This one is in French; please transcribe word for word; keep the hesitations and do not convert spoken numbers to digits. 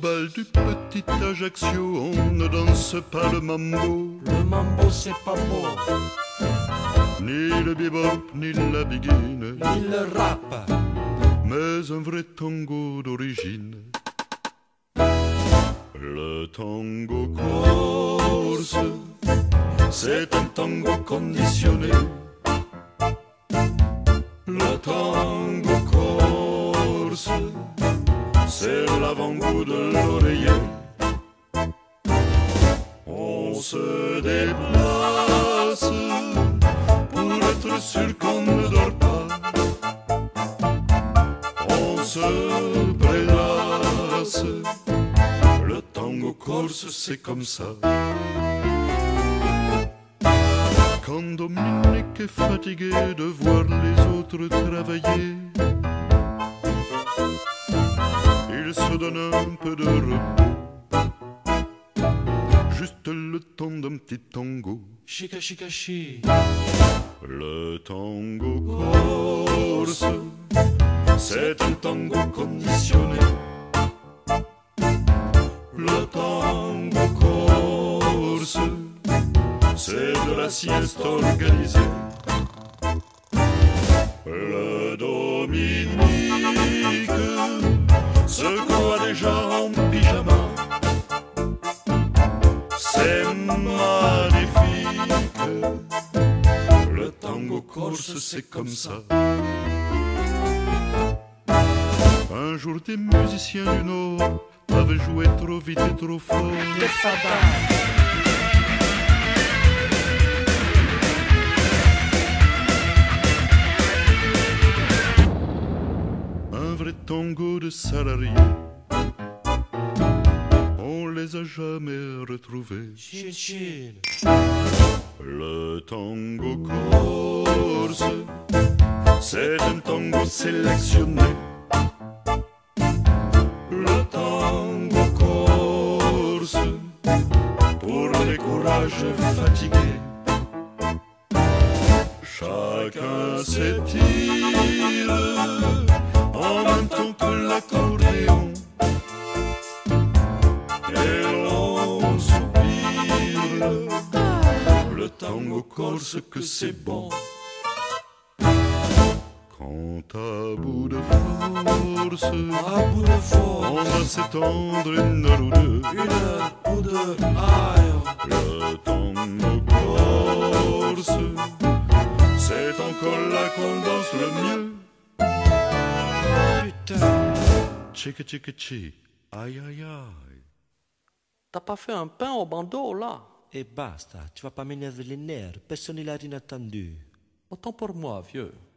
bal du petit Ajaccio, on ne danse pas le mambo. Le mambo c'est pas beau, Ni le bebop, ni la biguine, ni le rap, mais un vrai tango d'origine. Le tango corse, c'est un tango conditionné. Le tango corse, c'est l'avant-goût de l'oreiller. On se déplace pour être sûr qu'on ne dort pas. On se prélasse. Le tango corse, c'est comme ça. Quand Dominique est fatigué de voir les autres travailler, il se donne un peu de repos, juste le temps d'un petit tango. chica chica chi. Le tango corse, c'est un tango conditionné. Le tango corse, c'est de la sieste organisée. Le Dominique se croit déjà en pyjama. C'est magnifique. Le tango corse, c'est comme ça. Un jour, des musiciens du Nord avaient joué trop vite et trop fort. Le fada, Un vrai tango de salariés. On les a jamais retrouvés. chin chin. Le tango corse, c'est un tango sélectionné. Le tango corse, pour les courages fatigués. Chacun s'étire en même temps que l'accordéon. Et l'on soupire. Le tango corse, que c'est bon. Quand à bout de force, À bout de force, on va s'étendre une heure ou deux. une heure ou deux, aïe. Le tango corse, c'est encore là qu'on danse le mieux. Putain, Tchika tchika tchi, aïe aïe aïe. t'as pas fait un pain au bandeau là? Et basta, tu vas pas m'énerver les nerfs, personne ne l'a inattendu. Autant pour moi, vieux.